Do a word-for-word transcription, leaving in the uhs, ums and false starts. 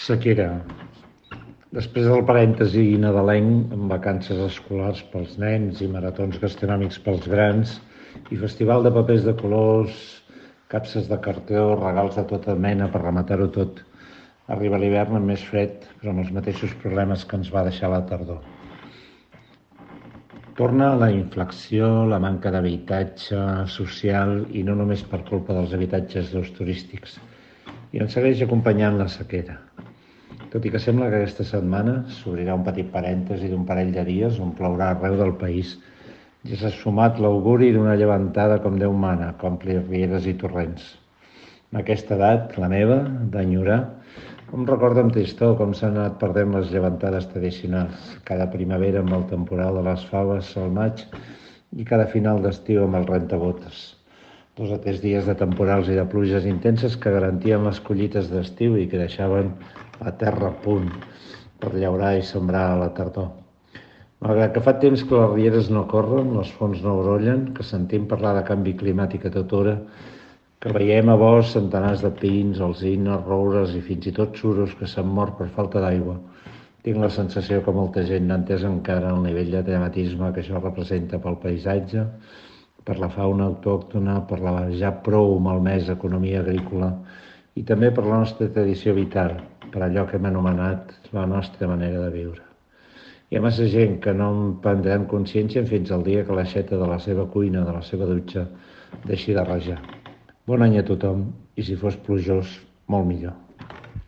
Sequera. Després del parèntesi nadalenc, amb vacances escolars pels nens i maratons gastronòmics pels grans, i festival de papers de colors, capses de cartó, regals de tota mena per rematar-ho tot, arriba l'hivern amb més fred, però amb els mateixos problemes que ens va deixar la tardor. Torna la inflació, la manca d'habitatge social, i no només per culpa dels habitatges d'ús turístics, i ens segueix acompanyant la sequera. Tot i que sembla que aquesta setmana s'obrirà un petit parèntesi d'un parell de dies on plourà arreu del país, ja s'ha sumat l'auguri d'una llevantada com Déu mana, que ompli rieres i torrents. En aquesta edat, la meva, d'enyorar, em recorda amb tristor com s'han anat perdent les llevantades tradicionals, cada primavera amb el temporal de les faves al maig i cada final d'estiu amb el rentabotes. Dos o tres dies de temporals i de pluges intenses que garantien les collites d'estiu i que deixaven la terra a punt per llaurar i sembrar a la tardor. Malgrat que fa temps que les rieres no corren, les fonts no brollen, que sentim parlar de canvi climàtic a tota hora, que veiem a bosc centenars de pins, alzines, roures i fins i tot suros que s'han mort per falta d'aigua, tinc la sensació que molta gent no ha entès encara el nivell de dramatisme que això representa pel paisatge, per la fauna autòctona, per la ja prou malmesa economia agrícola i també per la nostra tradició vital, per allò que hem anomenat la nostra manera de viure. Hi ha massa gent que no en prendran consciència fins al dia que l'aixeta de la seva cuina, de la seva dutxa, deixi de rajar. Bon any a tothom, i si fos plujós, molt millor.